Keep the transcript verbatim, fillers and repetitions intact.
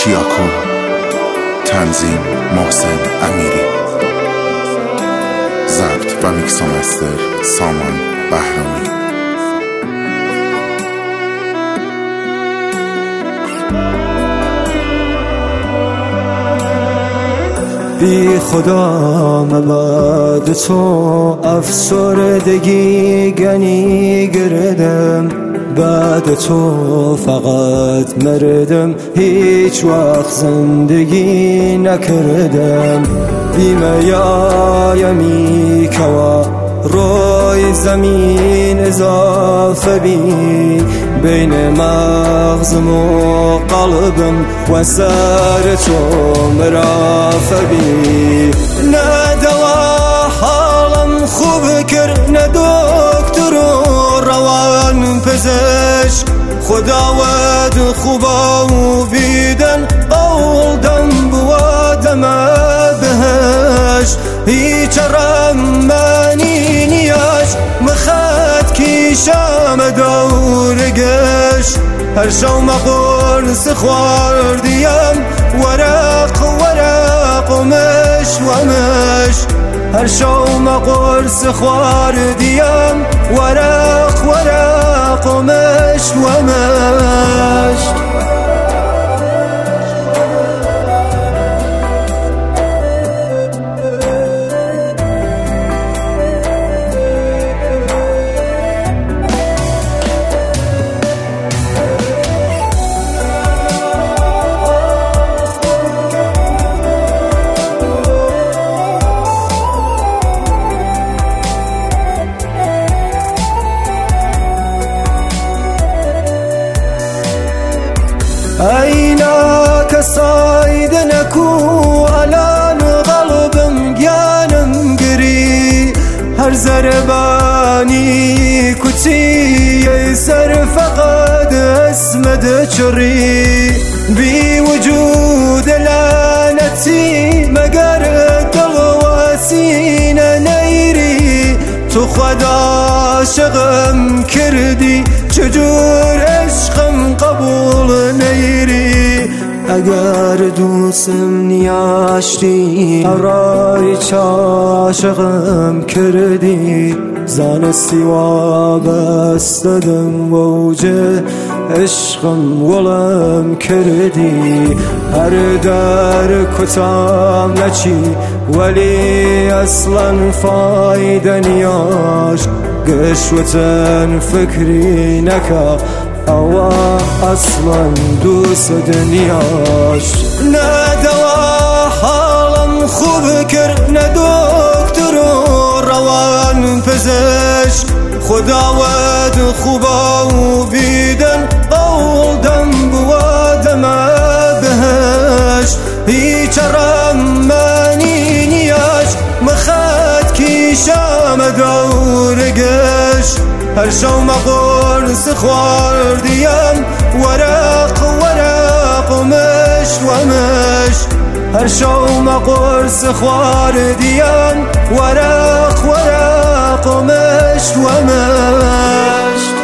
چیاکو، تنظیم محسن امیری، ضبط و میکس و مستر سامان بهرامی. بی خدا مباد تو افسردگی گنی گردم، بعد تو فقط مردم، هیچ وقت زندگی نکردم. بیمه یایمی کوا روی زمین اضافه بی، بین مغزم و قلبم و سر تو مرافه بی. نه دوا حالم خوب کرد، نه دکتر و روان پزشک، خداوند خوبا و بیدن قولدم بوادم بهش. هیچ رمانی نیاش مخد کیشم دورگش، هر شو مقرص خواردیم ورق ورق و مش و مش، هر شو مقرص خواردیم ورق ورق و مش و مش. عيناك صايدنك والان قلبم جانم قري، هر زرباني كتي يسر فقد اسمد شري. بوجود لعنتي مقر قلواسين نيري، تو خدا شغم كردي چجور عشقم قبول نیری. اگر دوستم نیاشتی هرای چاشقم کردی، زانستی وابستدم ووجه عشقم ولم کردی. هر در کتام نچی ولی اصلا فایده نیاش، قشوتن فکری نکا اوا اصلا دوست دنیاش. نه دوا حالم خوب کرد، نه دکتر و روان پزشک، خداوند خوبا و بیدن قولدم بوادم بهش. هیچ رمانی نیاش مخد کیشم دورگش، هر شو مقرص خواردیم ورق ورق و مش و مش، هر شو مقرص خواردیم ورق ورق و مش و مش.